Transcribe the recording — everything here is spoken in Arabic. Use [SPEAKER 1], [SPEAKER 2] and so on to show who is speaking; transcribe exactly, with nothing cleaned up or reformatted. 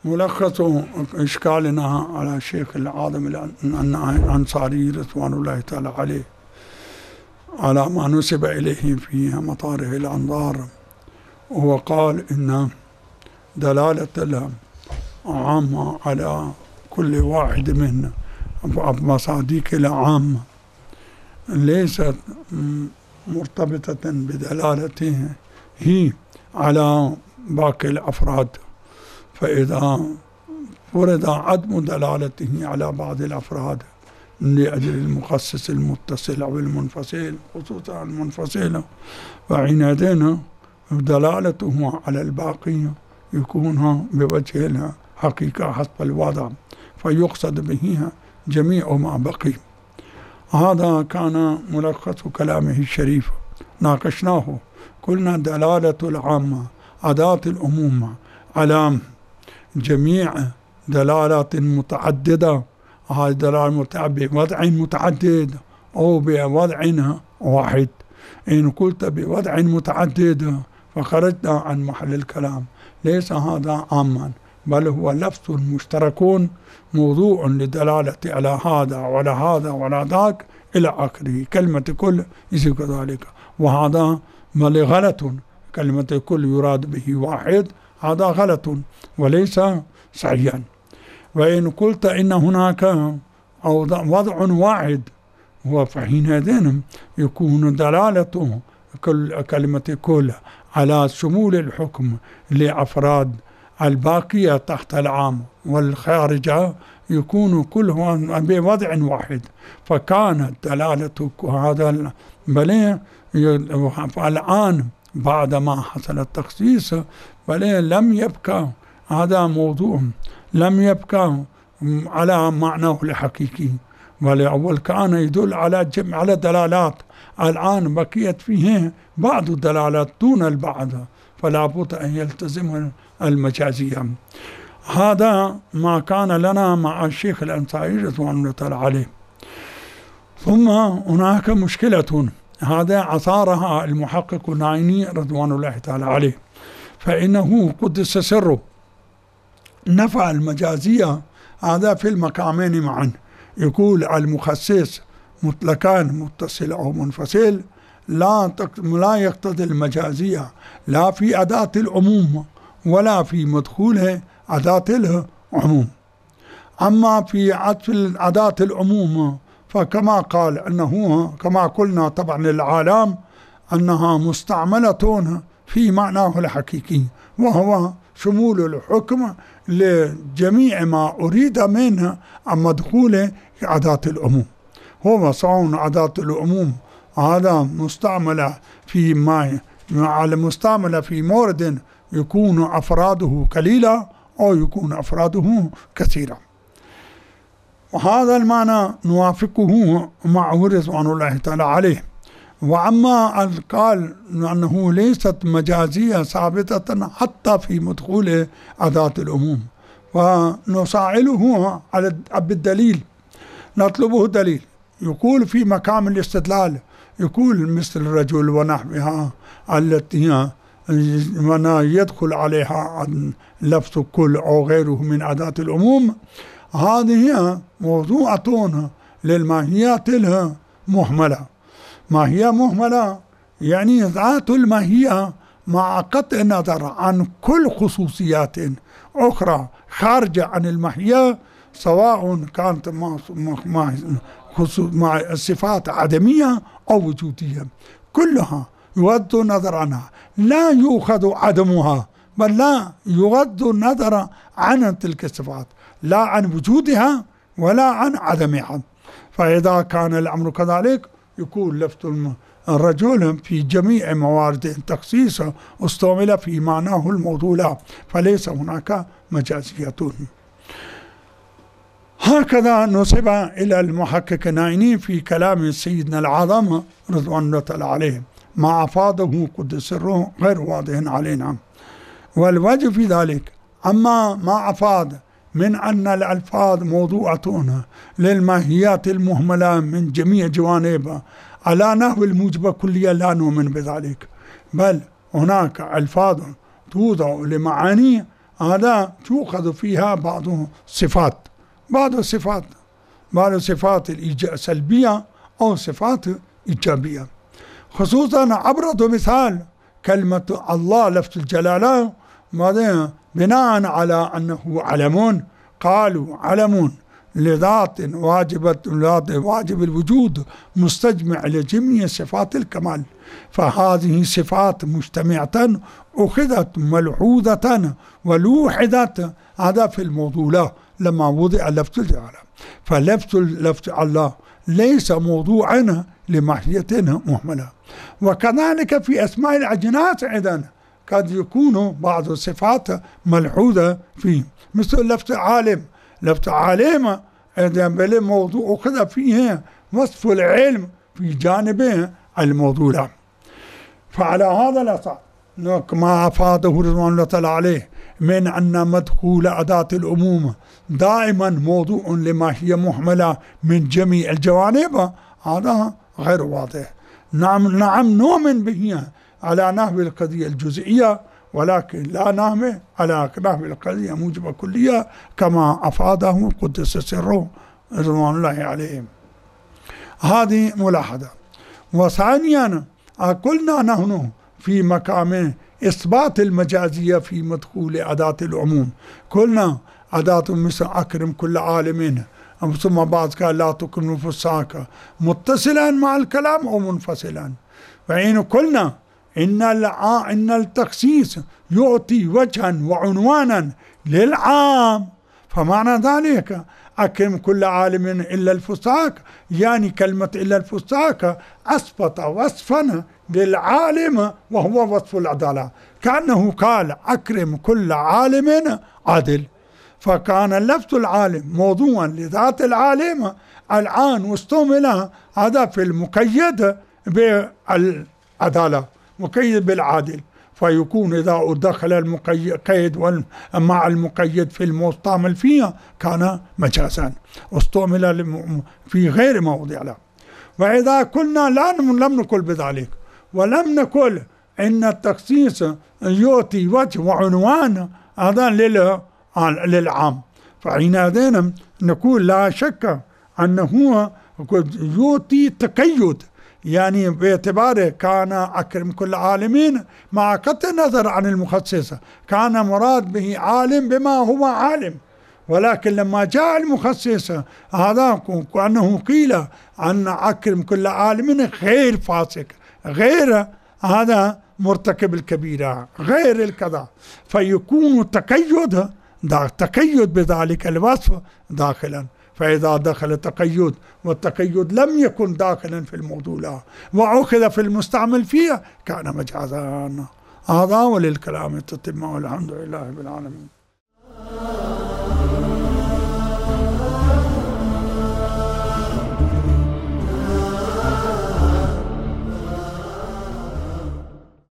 [SPEAKER 1] ملخص إشكالنا على الشيخ العاظم الأنصاري رضوان الله تعالى عليه على ما نسب إليه في مطاره الأنظار، وهو قال إن دلالة العامة على كل واحد من مصادق العامة ليست مرتبطة بدلالته هي على باقي الأفراد، فإذا فرض عدم دلالته على بعض الأفراد لأجل المخصص المتصل أو المنفصل، خصوصا المنفصل، فعنادنا دلالته على الباقي يكون بوجه الحقيقة حسب الوضع، فيقصد به جميع ما بقي. هذا كان ملخص كلامه الشريف، ناقشناه. قلنا دلالة العامة أداة الأمومة على جميع دلالات متعددة، هذه دلالة بوضع متعدد أو بوضع واحد. إن قلت بوضع متعدد فخرجنا عن محل الكلام، ليس هذا عاما، بل هو لفظ مشترك موضوع للدلالة على هذا وعلى هذا وعلى ذاك إلى آخره. كلمة كل يصير كذلك، وهذا بل غلط. كلمة كل يراد به واحد، هذا غلط وليس صحيحا. وإن قلت إن هناك أو وضع واحد، هو فحينئذ يكون دلالته كل كلمة كل على شمول الحكم لأفراد الباقية تحت العام والخارجة، يكون كلهم بوضع واحد، فكانت دلالة هذا بل الآن بعد ما حصل التخصيص بل لم يبقى هذا موضوع، لم يبقى على معناه الحقيقي، بل أول كان يدل على جمع على دلالات، الآن بقيت فيه بعض الدلالات دون البعض، فلا بد أن يلتزم المجازية. هذا ما كان لنا مع الشيخ الأنصاري رضوان الله تعالى عليه. ثم هناك مشكلة هذا أثارها المحقق النعيمي رضوان الله تعالى عليه، فإنه قدس سره نفع المجازية هذا في المقامين معا. يقول المخصص مطلقان متصل أو منفصل لا لا يقتضي المجازية لا في أداة العموم ولا في مدخول أداة العموم. أما في عطف أداة العموم فكما قال أنه كما قلنا طبعا للعالم أنها مستعملة في معناه الحقيقي، وهو شمول الحكم لجميع ما أريد منه مدخول أداة العموم. هو سواء أداة العموم هذا مستعملة في ما على مستعملة في مورد يكون أفراده قليلة أو يكون أفراده كثيرة، وهذا المعنى نوافقه معه رضوان الله تعالى عليه. وأما قال أنه ليست مجازية ثابتة حتى في مدخول أداة العموم، ونسائله على بالدليل، نطلبه دليل. يقول في مقام الاستدلال، يقول مثل الرجل ونحوها التي يدخل عليها لفظ كل أو غيره من أداة العموم، هذه موضوعة للماهيات المهملة. ماهية مهملة يعني ذات الماهية مع قطع النظر عن كل خصوصيات أخرى خارجة عن الماهية، سواء كانت مع صفات عدمية أو وجودية، كلها يغض النظر عنها، لا يؤخذ عدمها، بل لا يغض النظر عن تلك الصفات، لا عن وجودها ولا عن عدمها. فإذا كان الأمر كذلك يكون لفظ الرجل في جميع موارد التخصيص استعمل في معناه الموضوع، فليس هناك مجازية. هكذا نسب إلى المحقق النعيمي في كلام سيدنا العظم رضوان الله تعالى عليه، ما أفاده قدس سره غير واضح علينا. والوجه في ذلك أما ما أفاد من أن الألفاظ موضوعة للماهيات المهملة من جميع جوانبها على نحو الموجبة كلية، لا نؤمن بذلك، بل هناك ألفاظ توضع لمعاني هذا تؤخذ فيها بعض صفات بعض صفات بعض صفات سلبية أو صفات إيجابية. خصوصا أبرز مثال كلمة الله لفظ الجلالة بناء على أنه علم، قالوا علم لذات واجبة واجب الوجود مستجمع لجميع صفات الكمال، فهذه صفات مجتمعة أخذت ملحوظة ولوحدت. هذا في الموضوع لما وضع لفظ الجلالة، فلفظ لفظ الله ليس موضوعا لماهية مهملة. وكذلك في أسماء الأجناس أيضا قد يكون بعض الصفات ملحوظة فيه، مثل لفظ عالم. لفظ عالم بل موضوع أخذ فيه وصف العلم في جانبه الموضوع. فعلى هذا الأساس ما أفاده رضوان الله تعالى عليه من أن مدخول أداة العموم دائما موضوع لما هي محملة من جميع الجوانب، هذا غير واضح. نعم نعم نؤمن به على نحو القضية الجزئية، ولكن لا نعمل على نحو القضية موجبة كلية كما أفاده قدس سره رضوان الله عليهم. هذه ملاحظة. وثانيا قلنا نحن في مقام إثبات المجازية في مدخول أداة العموم، قلنا أداة مثل أكرم كل عالم، ثم بعد قال لا تكرم فساك متصلا مع الكلام أو منفصلا. فإن قلنا إن إن التخصيص يعطي وجها وعنوانا للعام، فمعنى ذلك أكرم كل عالم إلا الفساق، يعني كلمة إلا الفساق أثبت وصفا للعالم وهو وصف العدالة، كأنه قال أكرم كل عالم عادل، فكان لفظ العالم موضوعا لذات العالم الآن واستعمل هذا في المقيد بالعدالة، مقيد بالعادل، فيكون إذا دخل المقيد مع المقيد في المستعمل فيها كان مجازا واستعمل في غير موضع له. وإذا قلنا لا لم نقل بذلك ولم نقل إن التخصيص يعطي وجه وعنوان هذا للعام، فحينئذ نقول لا شك أنه يعطي تقيد، يعني باعتباره كان أكرم كل عالمين مع قطع النظر عن المخصص كان مراد به عالم بما هو عالم، ولكن لما جاء المخصص هذا كأنه قيل أن أكرم كل عالم غير فاسق، غير هذا مرتكب الكبيرة، غير الكذا، فيكون تقيد تقيد بذلك الوصف داخلا. فإذا دخل تقيد والتقيد لم يكن داخلا في الموضوع وأخذ في المستعمل فيه كان مجازا. هذا وللكلام التتمة والحمد لله رب العالمين.